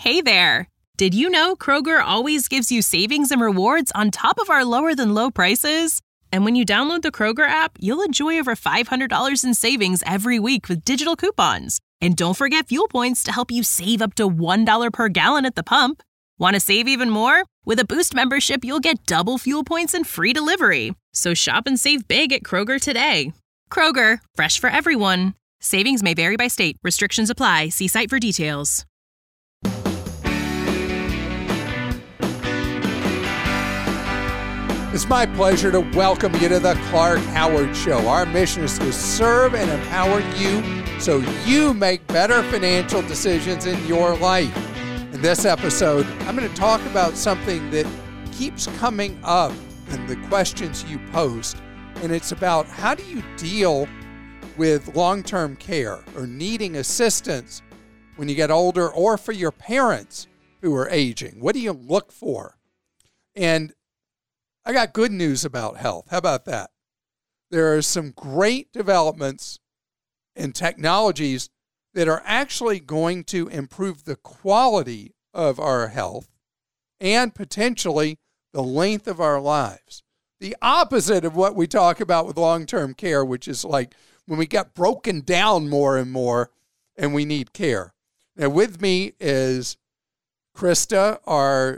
Hey there! Did you know Kroger always gives you savings and rewards on top of our lower-than-low prices? And when you download the Kroger app, you'll enjoy over $500 in savings every week with digital coupons. And don't forget fuel points to help you save up to $1 per gallon at the pump. Want to save even more? With a Boost membership, you'll get double fuel points and free delivery. So shop and save big at Kroger today. Kroger, fresh for everyone. Savings may vary by state. Restrictions apply. See site for details. It's my pleasure to welcome you to the Clark Howard Show. Our mission is to serve and empower you so you make better financial decisions in your life. In this episode, I'm going to talk about something that keeps coming up in the questions you post, and it's about how do you deal with long-term care or needing assistance when you get older, or for your parents who are aging. What do you look for? And I got good news about health. How about that? There are some great developments and technologies that are actually going to improve the quality of our health and potentially the length of our lives. The opposite of what we talk about with long-term care, which is like when we get broken down more and more and we need care. Now, with me is Krista, our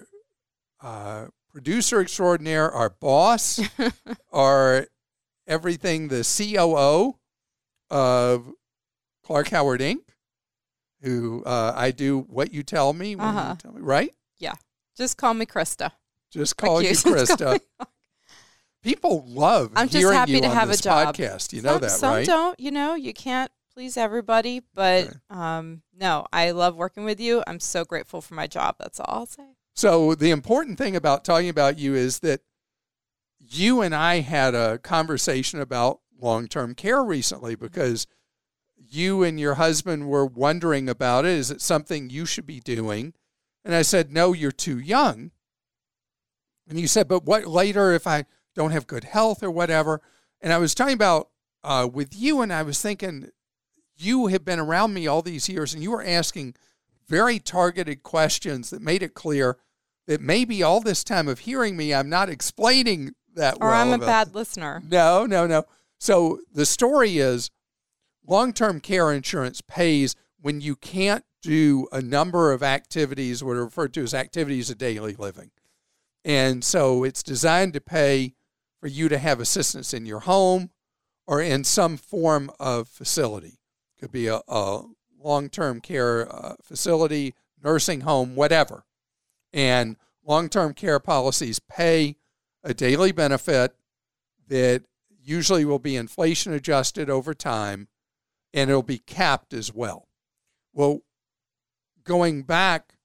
producer extraordinaire, our boss, our everything, the COO of Clark Howard Inc., who I do what you tell me when you tell me, right? Yeah. Just call me Krista. Just call you Krista. People love I'm just hearing happy you to on have this a job. podcast. You know that, some right? Some don't. You know, you can't please everybody. But no, I love working with you. I'm so grateful for my job. That's all I'll say. So the important thing about talking about you is that you and I had a conversation about long-term care recently because you and your husband were wondering about it. Is it something you should be doing? And I said, no, you're too young. And you said, but what later if I don't have good health or whatever? And I was talking about with you, and I was thinking, you have been around me all these years, and you were asking very targeted questions that made it clear that maybe all this time of hearing me, I'm not explaining that well. Or I'm a bad listener. No. So the story is long-term care insurance pays when you can't do a number of activities, what are referred to as activities of daily living. And so it's designed to pay for you to have assistance in your home or in some form of facility. Could be a long-term care facility, nursing home, whatever. And long-term care policies pay a daily benefit that usually will be inflation adjusted over time, and it'll be capped as well. Well, going back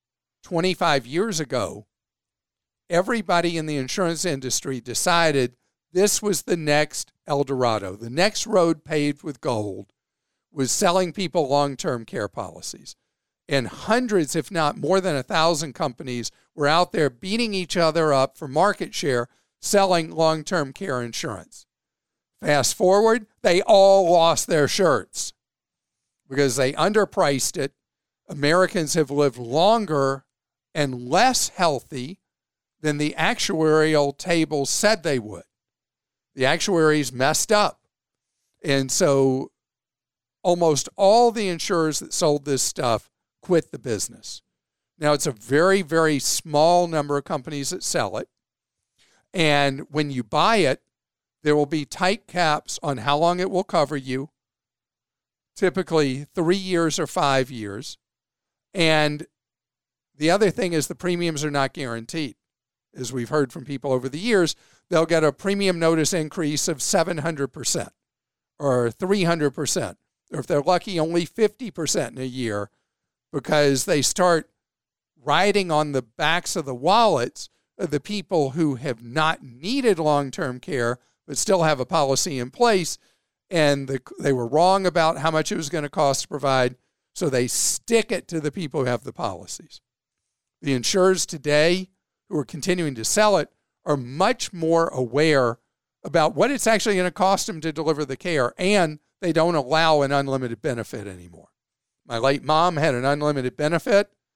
25 years ago, everybody in the insurance industry decided this was the next El Dorado. The next road paved with gold was selling people long-term care policies. And hundreds, if not more than 1,000 companies were out there beating each other up for market share selling long-term care insurance. Fast forward, they all lost their shirts because they underpriced it. Americans have lived longer and less healthy than the actuarial tables said they would. The actuaries messed up. And so almost all the insurers that sold this stuff quit the business. Now, it's a very, very small number of companies that sell it. And when you buy it, there will be tight caps on how long it will cover you, typically 3 years or 5 years. And the other thing is the premiums are not guaranteed. As we've heard from people over the years, they'll get a premium notice increase of 700% or 300%, or if they're lucky, only 50% in a year, because they start riding on the backs of the wallets of the people who have not needed long-term care but still have a policy in place, and they were wrong about how much it was going to cost to provide, so they stick it to the people who have the policies. The insurers today who are continuing to sell it are much more aware about what it's actually going to cost them to deliver the care, and they don't allow an unlimited benefit anymore. My late mom had an unlimited benefit.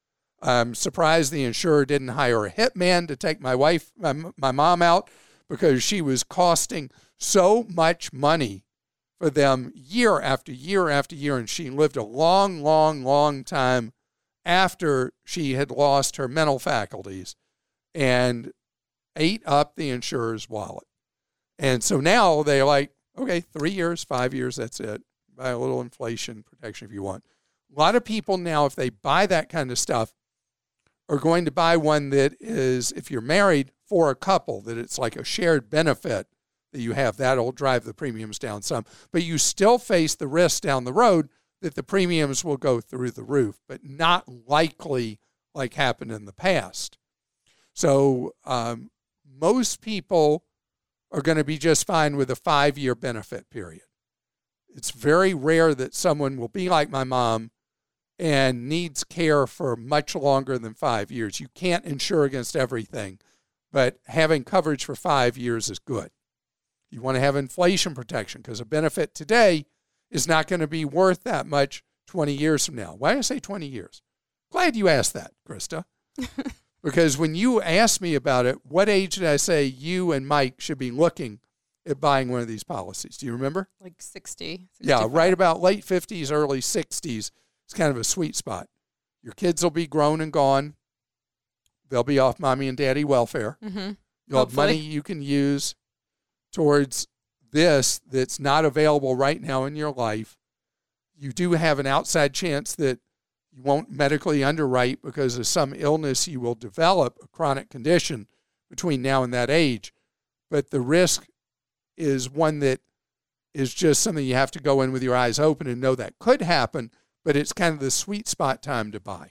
I'm surprised the insurer didn't hire a hitman to take my mom out, because she was costing so much money for them year after year after year. And she lived a long, long, long time after she had lost her mental faculties and ate up the insurer's wallet. And so now they're like, okay, 3 years, 5 years, that's it. Buy a little inflation protection if you want. A lot of people now, if they buy that kind of stuff, are going to buy one that is, if you're married, for a couple, that it's like a shared benefit that you have. That'll drive the premiums down some. But you still face the risk down the road that the premiums will go through the roof, but not likely like happened in the past. So most people are going to be just fine with a 5-year benefit period. It's very rare that someone will be like my mom and needs care for much longer than 5 years. You can't insure against everything, but having coverage for 5 years is good. You want to have inflation protection, because a benefit today is not going to be worth that much 20 years from now. Why do I say 20 years? Glad you asked that, Krista. Because when you asked me about it, what age did I say you and Mike should be looking at buying one of these policies? Do you remember? Like 60. Yeah, right about late 50s, early 60s. It's kind of a sweet spot. Your kids will be grown and gone. They'll be off mommy and daddy welfare. Mm-hmm. You'll have money you can use towards this that's not available right now in your life. You do have an outside chance that you won't medically underwrite because of some illness you will develop, a chronic condition, between now and that age. But the risk is one that is just something you have to go in with your eyes open and know that could happen, but it's kind of the sweet spot time to buy.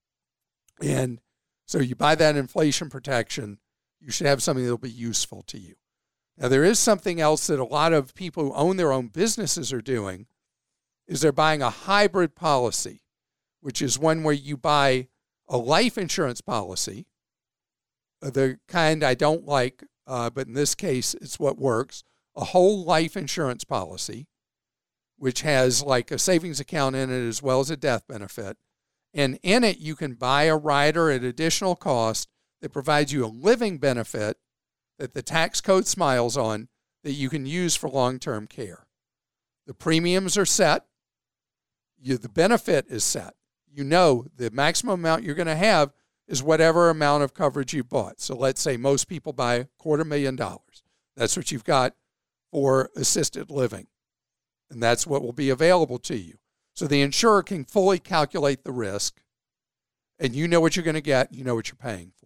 And so you buy that inflation protection, you should have something that will be useful to you. Now, there is something else that a lot of people who own their own businesses are doing, is they're buying a hybrid policy, which is one where you buy a life insurance policy, the kind I don't like, but in this case, it's what works, a whole life insurance policy, which has like a savings account in it as well as a death benefit. And in it, you can buy a rider at additional cost that provides you a living benefit that the tax code smiles on that you can use for long-term care. The premiums are set. The benefit is set. You know the maximum amount you're going to have is whatever amount of coverage you bought. So let's say most people buy $250,000. That's what you've got for assisted living. And that's what will be available to you. So the insurer can fully calculate the risk, and you know what you're going to get, you know what you're paying for.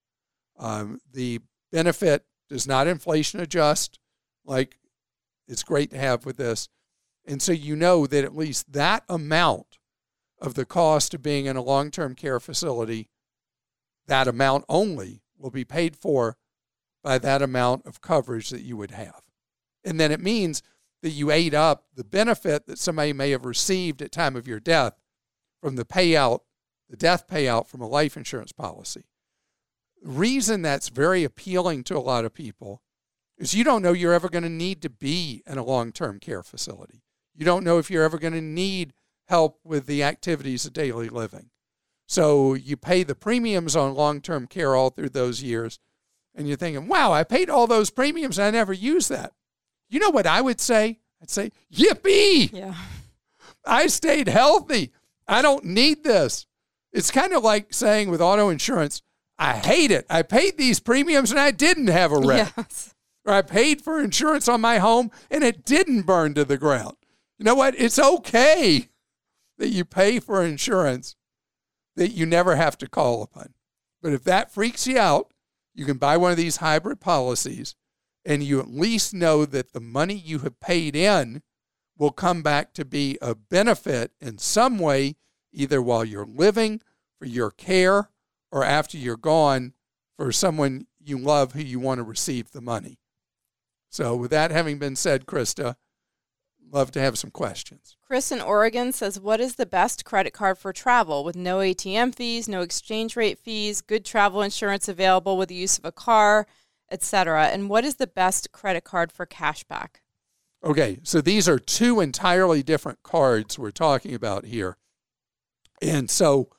The benefit does not inflation adjust like it's great to have with this. And so you know that at least that amount of the cost of being in a long-term care facility, that amount only will be paid for by that amount of coverage that you would have. And then it means that you ate up the benefit that somebody may have received at time of your death from the payout, the death payout from a life insurance policy. The reason that's very appealing to a lot of people is you don't know you're ever going to need to be in a long-term care facility. You don't know if you're ever going to need help with the activities of daily living. So you pay the premiums on long-term care all through those years, and you're thinking, wow, I paid all those premiums and I never used that. You know what I would say? I'd say, yippee! Yeah. I stayed healthy. I don't need this. It's kind of like saying with auto insurance, I hate it. I paid these premiums and I didn't have a wreck. Yes. Or I paid for insurance on my home and it didn't burn to the ground. You know what? It's okay that you pay for insurance that you never have to call upon. But if that freaks you out, you can buy one of these hybrid policies, and you at least know that the money you have paid in will come back to be a benefit in some way, either while you're living, for your care, or after you're gone for someone you love who you want to receive the money. So with that having been said, Krista, love to have some questions. Chris in Oregon says, what is the best credit card for travel with no ATM fees, no exchange rate fees, good travel insurance available with the use of a car, etc.? And what is the best credit card for cashback? Okay, so these are two entirely different cards we're talking about here. And so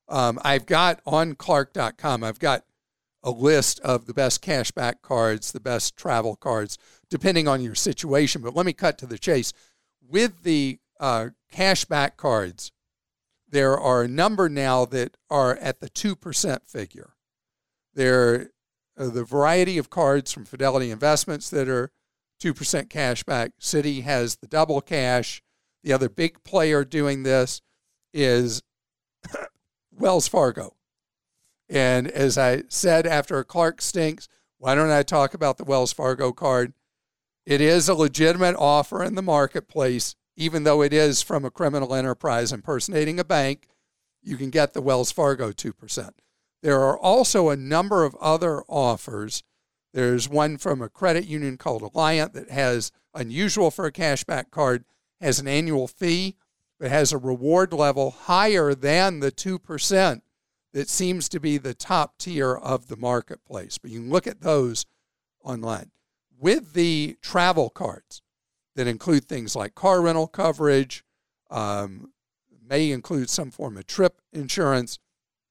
I've got on Clark.com, I've got a list of the best cashback cards, the best travel cards, depending on your situation. But let me cut to the chase. With the cashback cards, there are a number now that are at the 2% figure. There are the variety of cards from Fidelity Investments that are 2% cashback. Citi has the double cash. The other big player doing this is Wells Fargo. And as I said, after Clark stinks, why don't I talk about the Wells Fargo card? It is a legitimate offer in the marketplace, even though it is from a criminal enterprise impersonating a bank. You can get the Wells Fargo 2%. There are also a number of other offers. There's one from a credit union called Alliant that has, unusual for a cashback card, has an annual fee, but has a reward level higher than the 2% that seems to be the top tier of the marketplace. But you can look at those online. With the travel cards that include things like car rental coverage, may include some form of trip insurance,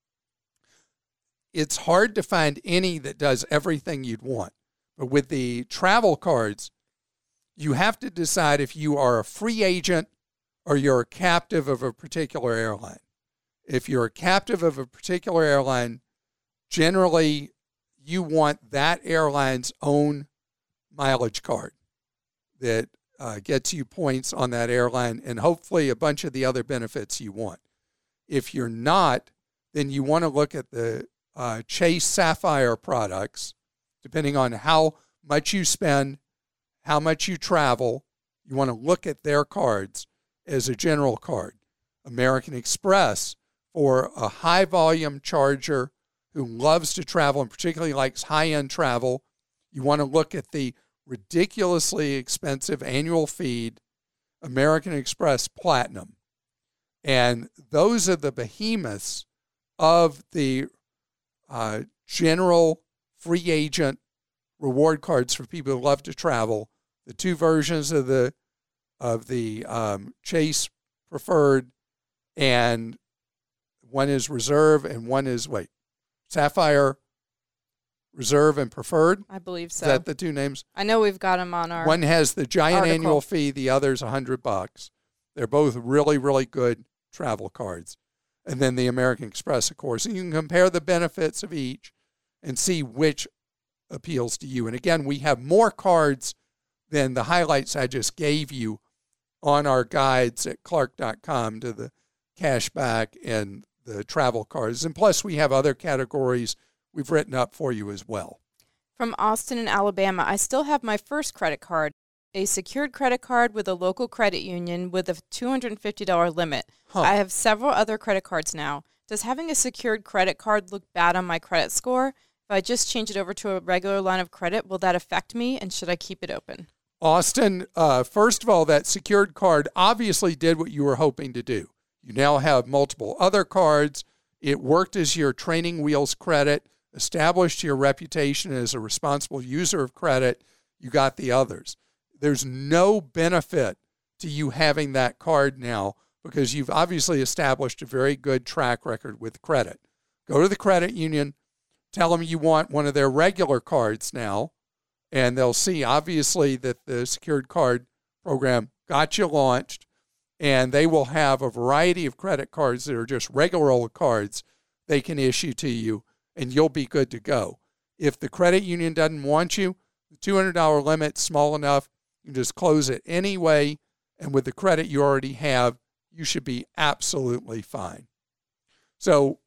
it's hard to find any that does everything you'd want. But with the travel cards, you have to decide if you are a free agent or you're a captive of a particular airline. If you're a captive of a particular airline, generally you want that airline's own mileage card that gets you points on that airline and hopefully a bunch of the other benefits you want. If you're not, then you want to look at the Chase Sapphire products, depending on how much you spend, how much you travel. You want to look at their cards as a general card. American Express, for a high-volume charger who loves to travel and particularly likes high-end travel, you want to look at the ridiculously expensive annual feed American Express Platinum. And those are the behemoths of the general free agent reward cards for people who love to travel. The two versions of the Chase Preferred, and one is Reserve and one is, Sapphire, Reserve, and Preferred? I believe so. Is that the two names? I know we've got them on our One has the giant article. annual fee. The other's $100. They're both really, really good travel cards. And then the American Express, of course. And you can compare the benefits of each and see which appeals to you. And again, we have more cards than the highlights I just gave you on our guides at Clark.com to the cashback and the travel cards. And plus, we have other categories we've written up for you as well. From Austin in Alabama, I still have my first credit card, a secured credit card with a local credit union with a $250 limit. I have several other credit cards now. Does having a secured credit card look bad on my credit score? If I just change it over to a regular line of credit, will that affect me, and should I keep it open? Austin, first of all, that secured card obviously did what you were hoping to do. You now have multiple other cards. It worked as your training wheels credit, established your reputation as a responsible user of credit. You got the others. There's no benefit to you having that card now because you've obviously established a very good track record with credit. Go to the credit union, tell them you want one of their regular cards now, and they'll see obviously that the secured card program got you launched, and they will have a variety of credit cards that are just regular old cards they can issue to you, and you'll be good to go. If the credit union doesn't want you, the $200 limit's small enough, you can just close it anyway, and with the credit you already have, you should be absolutely fine. So,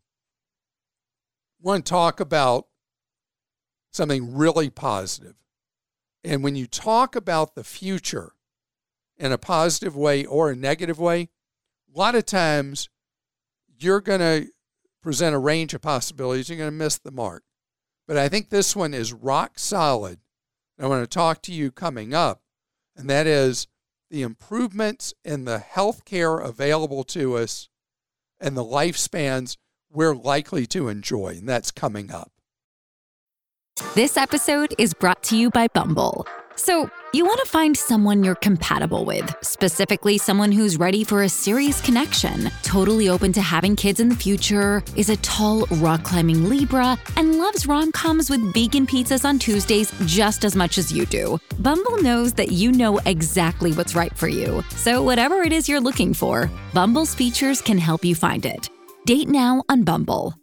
I want to talk about something really positive. And when you talk about the future in a positive way or a negative way, a lot of times you're going to present a range of possibilities. You're going to miss the mark. But I think this one is rock solid. I want to talk to you coming up, and that is the improvements in the health care available to us and the lifespans we're likely to enjoy, and that's coming up. This episode is brought to you by Bumble. So, You want to find someone you're compatible with, specifically someone who's ready for a serious connection, totally open to having kids in the future, is a tall, rock-climbing Libra, and loves rom-coms with vegan pizzas on Tuesdays just as much as you do. Bumble knows that you know exactly what's right for you. So whatever it is you're looking for, Bumble's features can help you find it. Date now on Bumble.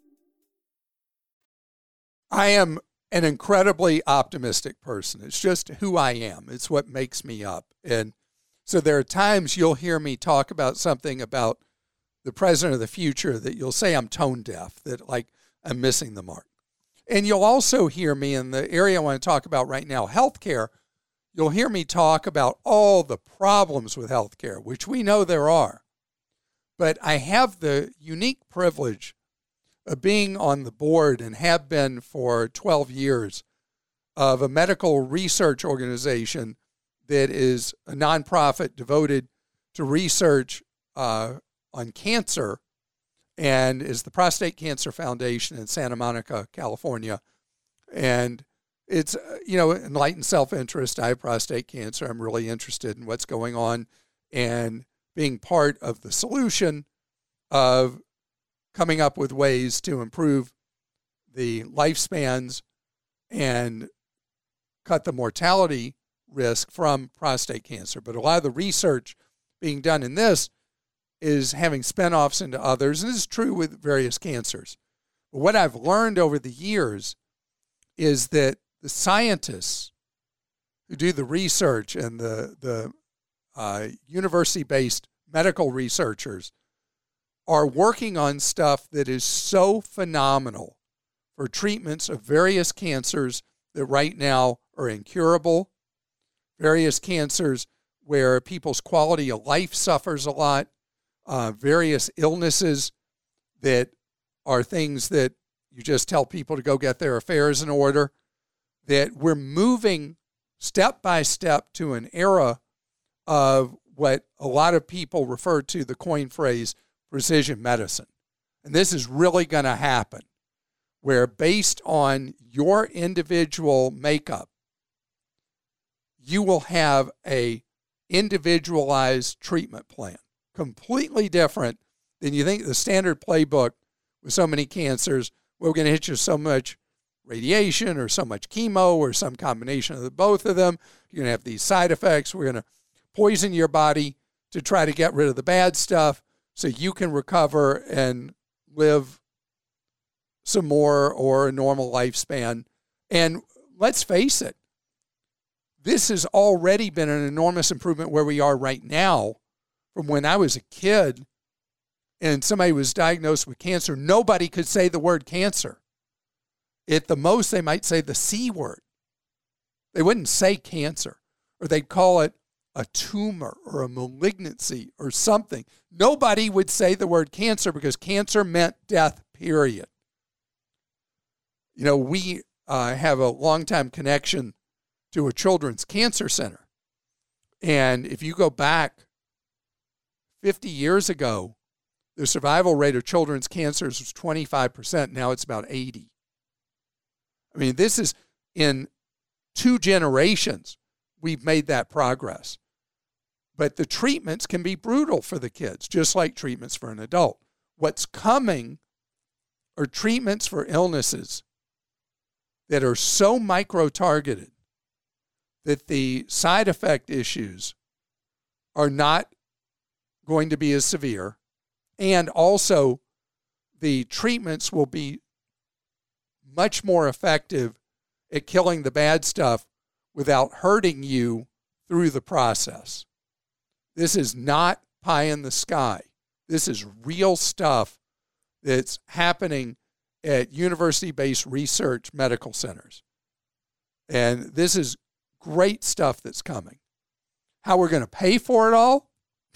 I am an incredibly optimistic person. It's just who I am. It's what makes me up. And so there are times you'll hear me talk about something about the president of the future that you'll say I'm tone deaf, that like I'm missing the mark. And you'll also hear me in the area I want to talk about right now, healthcare. You'll hear me talk about all the problems with healthcare, which we know there are. But I have the unique privilege of being on the board, and have been for 12 years, of a medical research organization that is a nonprofit devoted to research on cancer, and is the Prostate Cancer Foundation in Santa Monica, California. And it's, enlightened self-interest. I have prostate cancer. I'm really interested in what's going on and being part of the solution of coming up with ways to improve the lifespans and cut the mortality risk from prostate cancer. But a lot of the research being done in this is having spinoffs into others, and this is true with various cancers. But what I've learned over the years is that the scientists who do the research and the university-based medical researchers are working on stuff that is so phenomenal for treatments of various cancers that right now are incurable, various cancers where people's quality of life suffers a lot, various illnesses that are things that you just tell people to go get their affairs in order, that we're moving step by step to an era of what a lot of people refer to the coin phrase precision medicine. And this is really going to happen, where based on your individual makeup, you will have a individualized treatment plan, completely different than you think the standard playbook with so many cancers. We're going to hit you so much radiation or so much chemo or some combination of the both of them. You're going to have these side effects. We're going to poison your body to try to get rid of the bad stuff, so you can recover and live some more or a normal lifespan. And let's face it, this has already been an enormous improvement where we are right now from when I was a kid and somebody was diagnosed with cancer. Nobody could say the word cancer. At the most, they might say the C word. They wouldn't say cancer, or they'd call it a tumor or a malignancy or something. Nobody would say the word cancer because cancer meant death, period. We have a long-time connection to a children's cancer center. And if you go back 50 years ago, the survival rate of children's cancers was 25%. Now it's about 80%. I mean, this is in 2 generations. We've made that progress. But the treatments can be brutal for the kids, just like treatments for an adult. What's coming are treatments for illnesses that are so micro-targeted that the side effect issues are not going to be as severe. And also, the treatments will be much more effective at killing the bad stuff without hurting you through the process. This is not pie in the sky. This is real stuff that's happening at university-based research medical centers. And this is great stuff that's coming. How we're going to pay for it all?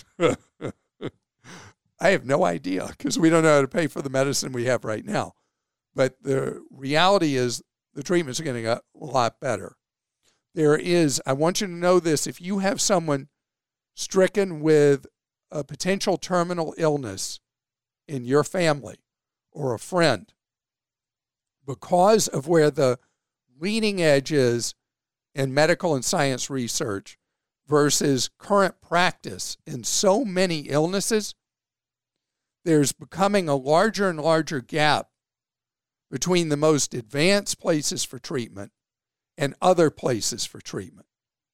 I have no idea, because we don't know how to pay for the medicine we have right now. But the reality is the treatments are getting a lot better. I want you to know this, if you have someone stricken with a potential terminal illness in your family or a friend, because of where the leading edge is in medical and science research versus current practice in so many illnesses, there's becoming a larger and larger gap between the most advanced places for treatment and other places for treatment.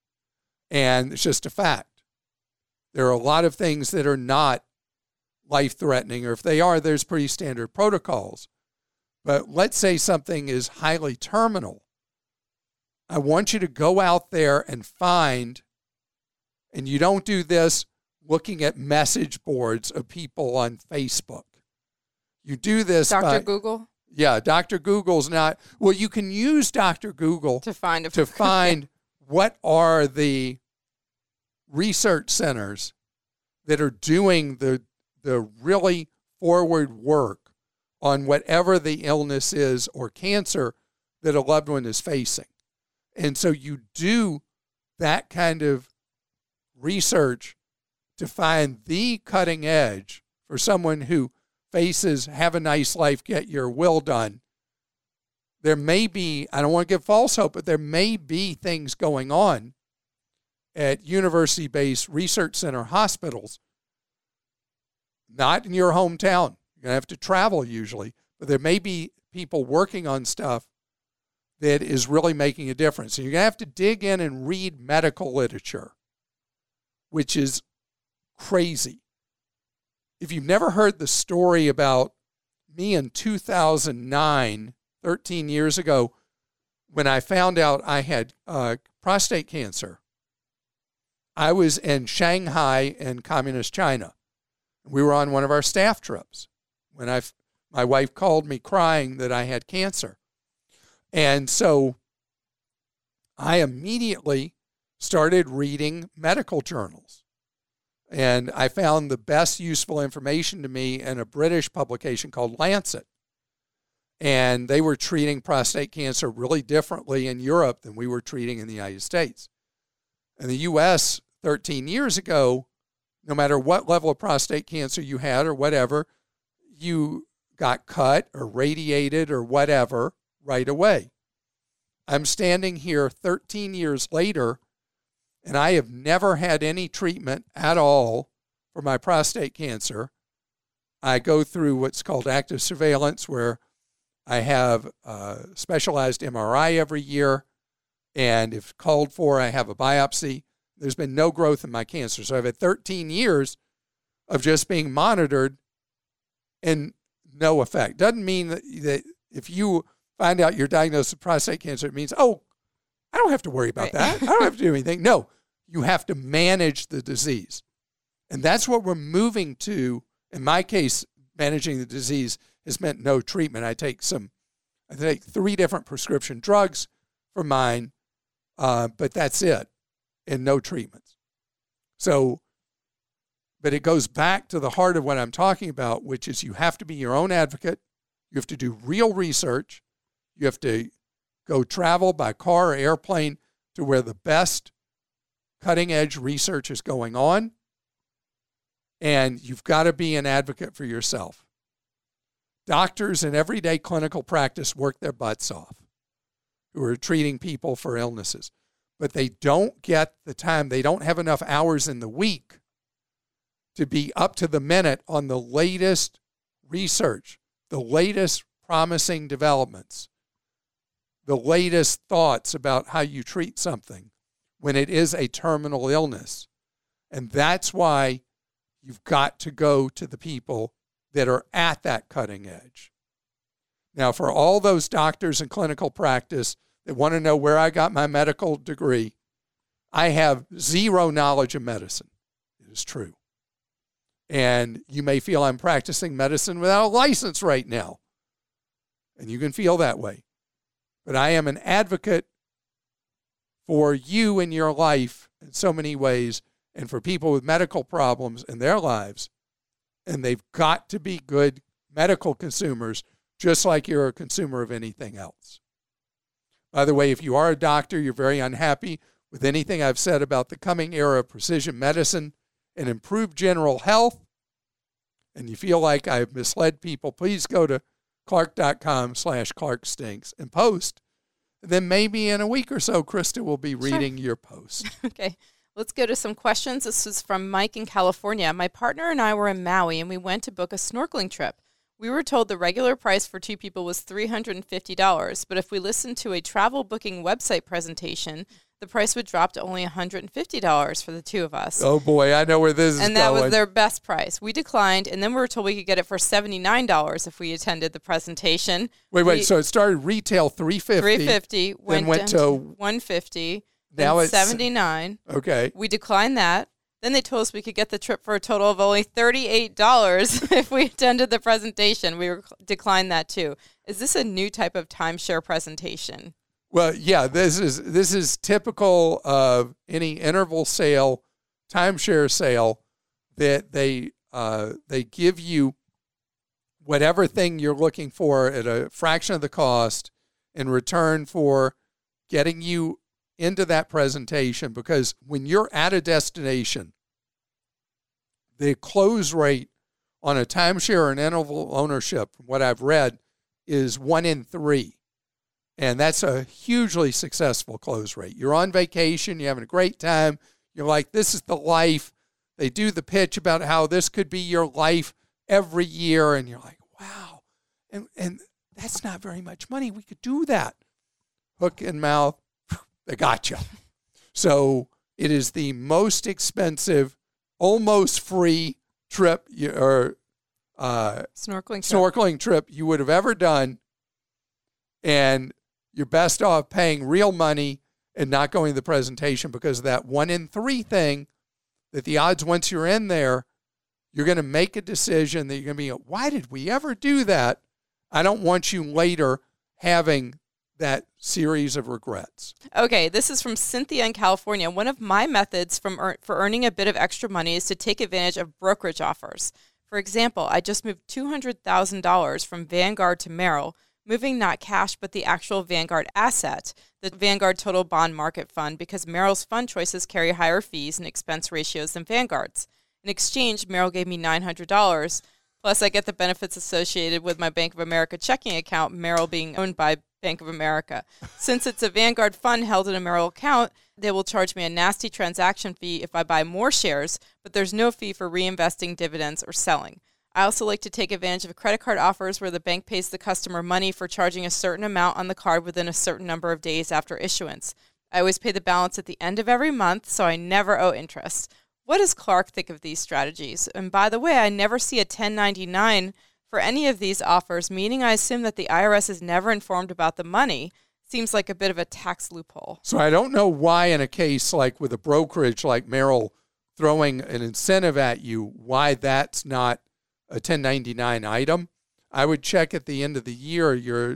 And it's just a fact. There are a lot of things that are not life-threatening, or if they are, there's pretty standard protocols. But let's say something is highly terminal. I want you to go out there and find, and you don't do this looking at message boards of people on Facebook. You do this Dr. Google? Yeah, Dr. Google's not, well, you can use Dr. Google to find what are the research centers that are doing the really forward work on whatever the illness is or cancer that a loved one is facing. And so you do that kind of research to find the cutting edge for someone who faces have a nice life, get your will done. There may be, I don't want to give false hope, but there may be things going on at university-based research center hospitals, not in your hometown. You're going to have to travel usually, but there may be people working on stuff that is really making a difference. So you're going to have to dig in and read medical literature, which is crazy. If you've never heard the story about me in 2009, 13 years ago, when I found out I had prostate cancer, I was in Shanghai in communist China. We were on one of our staff trips when my wife called me crying that I had cancer. And so I immediately started reading medical journals. And I found the best useful information to me in a British publication called Lancet. And they were treating prostate cancer really differently in Europe than we were treating in the United States. In the U.S., 13 years ago, no matter what level of prostate cancer you had or whatever, you got cut or radiated or whatever right away. I'm standing here 13 years later, and I have never had any treatment at all for my prostate cancer. I go through what's called active surveillance, where I have a specialized MRI every year, and if called for, I have a biopsy. There's been no growth in my cancer. So I've had 13 years of just being monitored and no effect. Doesn't mean that if you find out you're diagnosed with prostate cancer, it means, oh, I don't have to worry about that. I don't have to do anything. No, you have to manage the disease. And that's what we're moving to. In my case, managing the disease has meant no treatment. I take 3 different prescription drugs for mine, but that's it, and no treatments. So, but it goes back to the heart of what I'm talking about, which is you have to be your own advocate. You have to do real research. You have to go travel by car or airplane to where the best cutting-edge research is going on. And you've got to be an advocate for yourself. Doctors in everyday clinical practice work their butts off who are treating people for illnesses. But they don't get the time. They don't have enough hours in the week to be up to the minute on the latest research, the latest promising developments, the latest thoughts about how you treat something when it is a terminal illness. And that's why you've got to go to the people that are at that cutting edge. Now, for all those doctors in clinical practice that want to know where I got my medical degree, I have zero knowledge of medicine. It is true. And you may feel I'm practicing medicine without a license right now. And you can feel that way. But I am an advocate for you in your life in so many ways, and for people with medical problems in their lives. And they've got to be good medical consumers, just like you're a consumer of anything else. By the way, if you are a doctor, you're very unhappy with anything I've said about the coming era of precision medicine and improved general health, and you feel like I've misled people, please go to Clark.com/ClarkStinks and post Then maybe in a week or so, Krista will be reading your post. Okay. Let's go to some questions. This is from Mike in California. My partner and I were in Maui, and we went to book a snorkeling trip. We were told the regular price for 2 people was $350, but if we listened to a travel booking website presentation, the price would drop to only $150 for the 2 of us. Oh, boy, I know where this is going. And that was their best price. We declined, and then we were told we could get it for $79 if we attended the presentation. Wait. So it started retail $350. Went to $150. Now it's $79. Okay. We declined that. Then they told us we could get the trip for a total of only $38 if we attended the presentation. We declined that too. Is this a new type of timeshare presentation? Well, yeah, this is typical of any interval sale, timeshare sale, that they give you whatever thing you're looking for at a fraction of the cost in return for getting you into that presentation, because when you're at a destination, the close rate on a timeshare or an interval ownership, from what I've read, is 1 in 3. And that's a hugely successful close rate. You're on vacation, you're having a great time, you're like, this is the life. They do the pitch about how this could be your life every year, and you're like, wow. And that's not very much money. We could do that. Hook and mouth. They got you. So it is the most expensive, almost free trip or snorkeling trip you would have ever done. And you're best off paying real money and not going to the presentation because of that 1 in 3 thing, that the odds once you're in there, you're going to make a decision that you're going to be, why did we ever do that? I don't want you later having that series of regrets. Okay, this is from Cynthia in California. One of my methods for earning a bit of extra money is to take advantage of brokerage offers. For example, I just moved $200,000 from Vanguard to Merrill, moving not cash but the actual Vanguard asset, the Vanguard Total Bond Market Fund, because Merrill's fund choices carry higher fees and expense ratios than Vanguard's. In exchange, Merrill gave me $900, plus I get the benefits associated with my Bank of America checking account, Merrill being owned by Bank of America. Since it's a Vanguard fund held in a Merrill account, they will charge me a nasty transaction fee if I buy more shares, but there's no fee for reinvesting dividends or selling. I also like to take advantage of credit card offers where the bank pays the customer money for charging a certain amount on the card within a certain number of days after issuance. I always pay the balance at the end of every month, so I never owe interest. What does Clark think of these strategies? And by the way, I never see a 1099 for any of these offers, meaning I assume that the IRS is never informed about the money. Seems like a bit of a tax loophole. So I don't know why in a case like with a brokerage like Merrill throwing an incentive at you, why that's not a 1099 item. I would check at the end of the year your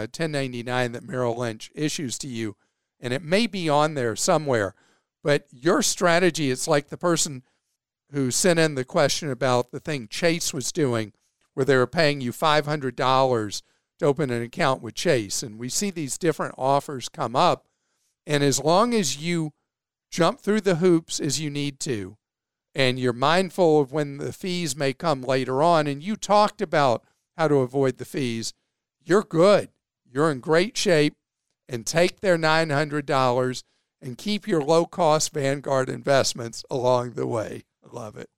1099 that Merrill Lynch issues to you, and it may be on there somewhere. But your strategy, it's like the person who sent in the question about the thing Chase was doing, where they were paying you $500 to open an account with Chase. And we see these different offers come up. And as long as you jump through the hoops as you need to, and you're mindful of when the fees may come later on, and you talked about how to avoid the fees, you're good. You're in great shape. And take their $900 and keep your low-cost Vanguard investments along the way. I love it.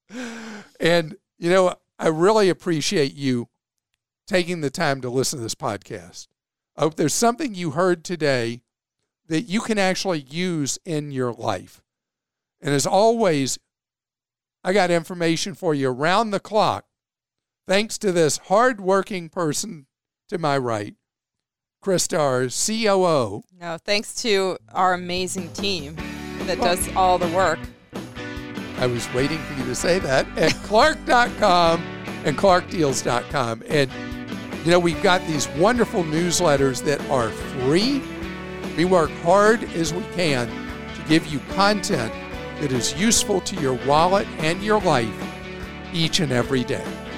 And, you know, I really appreciate you taking the time to listen to this podcast. I hope there's something you heard today that you can actually use in your life. And as always, I got information for you around the clock, thanks to this hardworking person to my right, Krista, our COO. No, thanks to our amazing team that does all the work. I was waiting for you to say that, at Clark.com and ClarkDeals.com. And, you know, we've got these wonderful newsletters that are free. We work hard as we can to give you content that is useful to your wallet and your life each and every day.